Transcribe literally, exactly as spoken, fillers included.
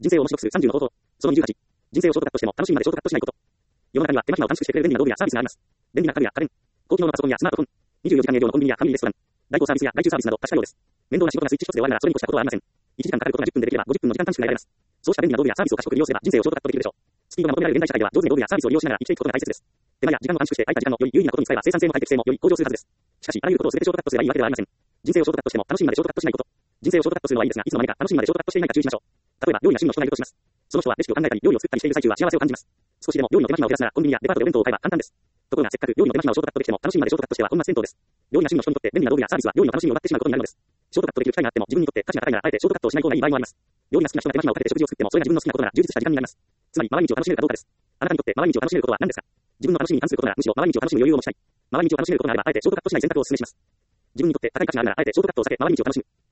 人生を面白くするさんじゅうの方法。そのにじゅうはち。人生をショートカットしても楽しみまでショートカットしないこと。世の中には手間暇を短縮してくれる便利な道具やサービスがあります。便利な家具や家電、高機能のパソコンやスマートフォン、にじゅうよじかん営業のコンビニやファミリーレストラン、代行サービスや外注サービスなど多種多様です。面倒な仕事がスイッチ一つで終わるならそれに越したことはありません。いちじかんかかることがじゅっぷんでできればごじゅっぷんの時間短縮が得られます。そうした便利な道具やサービスを賢く利用すれば人生をショートカットできるでしょう。スピードが求められる現代社会では上手に道具やサービスを利用しながら生きていくことが大切です。手間や時間を短縮して空いた時間をより有意義なことに使えば生産性も快適性もより向上するはずです。しかし、あらゆることを全てショートカットすればいいわけではありません。人生をショートカットしても楽しみまでショートカットしないこと。人生をショートカットするのはいいですが、いつの間にか楽しみまでショートカットしていないか注意しましょう。例えば、料理が趣味の人がいるとします。その人はレシピを考えたり、料理を作ったりしている最中は幸せを感じます。少しでも料理の手間暇を減らすなら、コンビニやデパートでお弁当を買えば簡単です。ところが、せっかく料理の手間暇をショートカットできても楽しみまでショートカットしては本末転倒です。料理が趣味の人にとって便利な道具やサービスは料理の楽しみを奪ってしまうことになるのです。ショートカットできる機会があっても自分にとって価値が高いならあえてショートカットをしない方がいい場合もあります。料理が好きな人が手間暇をかけて食事を作ってもそれが自分の好きなことなら充実した時間になります。つまり、回り道を楽しめるかどうかです。あなたにとって回り道を楽しめることは何ですか？自分の楽しみに関することならむしろ回り道を楽しむ余裕を持ちたい。回り道を楽しめることがあればあえてショートカットしない選択をお勧めします。自分にとって高い価値があるならあえてショートカットを避け回り道を楽しむ。